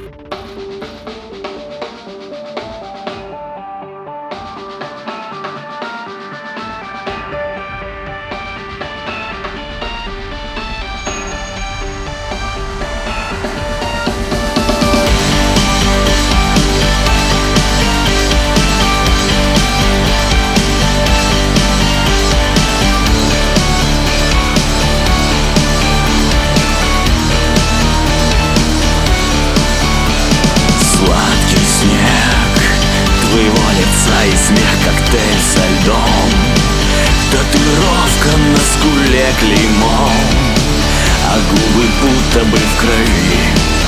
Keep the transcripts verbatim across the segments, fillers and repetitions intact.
И смех, коктейль со льдом, татуировка на скуле клеймом, а губы будто бы в крови.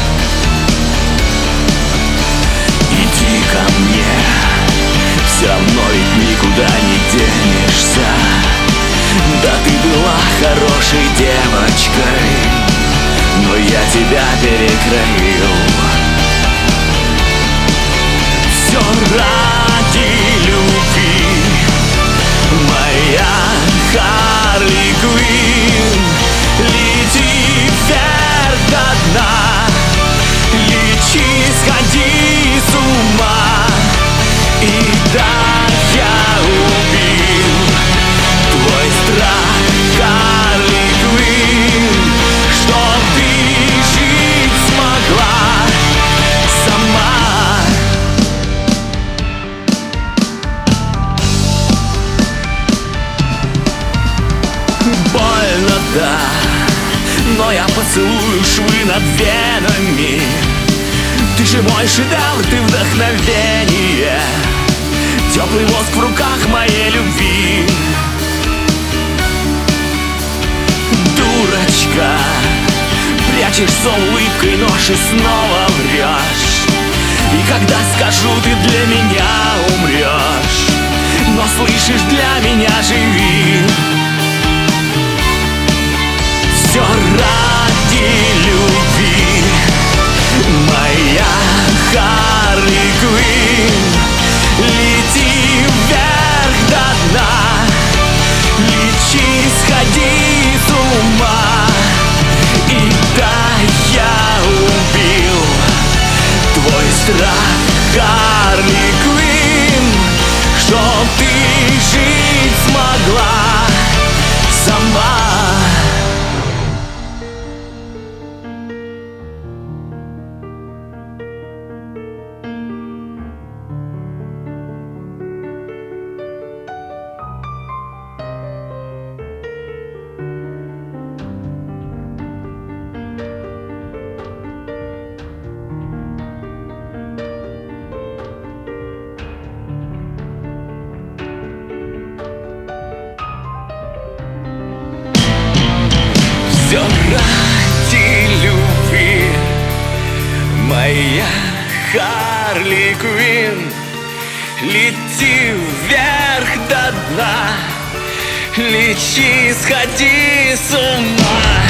Иди ко мне, все равно ведь никуда не денешься. Да ты была хорошей девочкой, но я тебя перекроил. Все ради любви, моя Харли Квинн. Лети вверх до дна, лечи, сходи с ума. И да, я убил твой страх, Харли Квинн, чтоб ты жить смогла сама. Больно, да, но я поцелую швы над венами. Ты же мой шедевр, ты вдохновение, теплый воск в руках моей любви. Дурочка, прячешь за улыбкой нож и снова врешь. И когда скажу, ты для меня умрешь, но слышишь, для меня живи. Все ради любви, моя Харли Квинн. Лети вверх до дна, лечи, сходи с ума. И да, я убил твой страх, Харли Квинн, чтоб ты жить смогла сама. Все ради любви, моя Харли Квинн. Лети вверх до дна, лечи, сходи с ума.